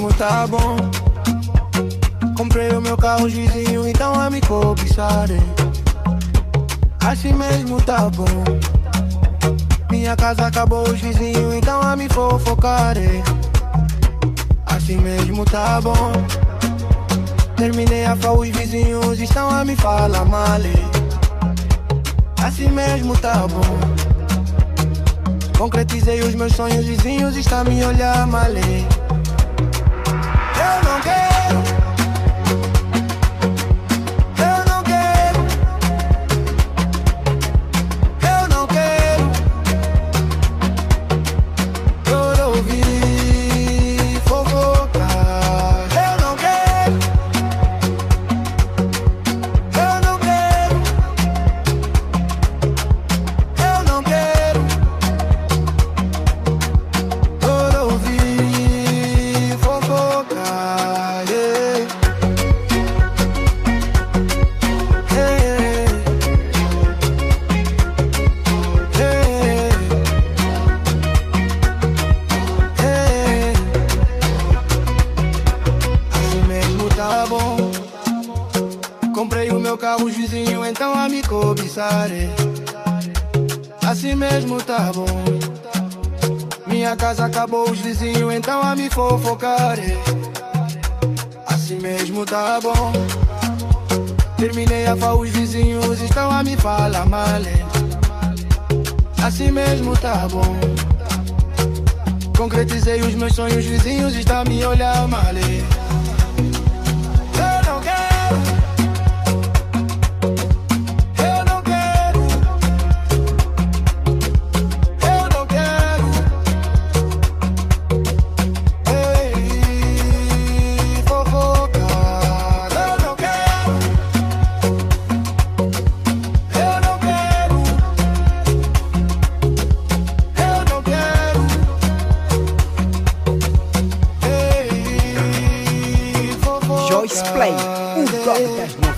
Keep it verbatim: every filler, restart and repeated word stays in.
mesmo tá bom. Comprei o meu carro, os vizinhos então a me cobiçarem. Assim mesmo tá bom. Minha casa acabou, os vizinhos então a me fofocarem. Assim mesmo tá bom. Terminei a fala, os vizinhos estão a me falar mal. Assim mesmo tá bom. Concretizei os meus sonhos, vizinhos estão a me olhar mal. Eu não quero. Eu não quero. Eu não quero. Por ouvir fofocar. Eu não quero. Eu não quero. Eu não quero. Por ouvir fofocar. Yeah. Yeah. Yeah. Yeah. Assim mesmo tá bom. Comprei o meu carro, os vizinhos então a me cobiçarem. Assim mesmo tá bom. Minha casa acabou, os vizinhos então a me fofocarem. Assim mesmo tá bom. Terminei a fala, os vizinhos estão a me falar mal. Assim mesmo tá bom. Concretizei os meus sonhos, vizinhos estão a me olhar mal. Eu não quero. Eu não quero. Eu não quero. Ei, fofocar. Eu não quero. Eu não quero. Eu não quero. Ei, fofocar. Joyce Play, o rock das nossas.